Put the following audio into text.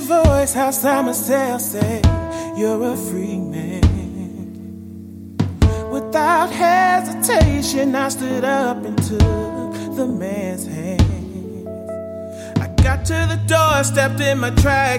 voice outside my cell say, you're a free man. Without hesitation, I stood up and took the man's hand. I got to the door, stepped in my tracks,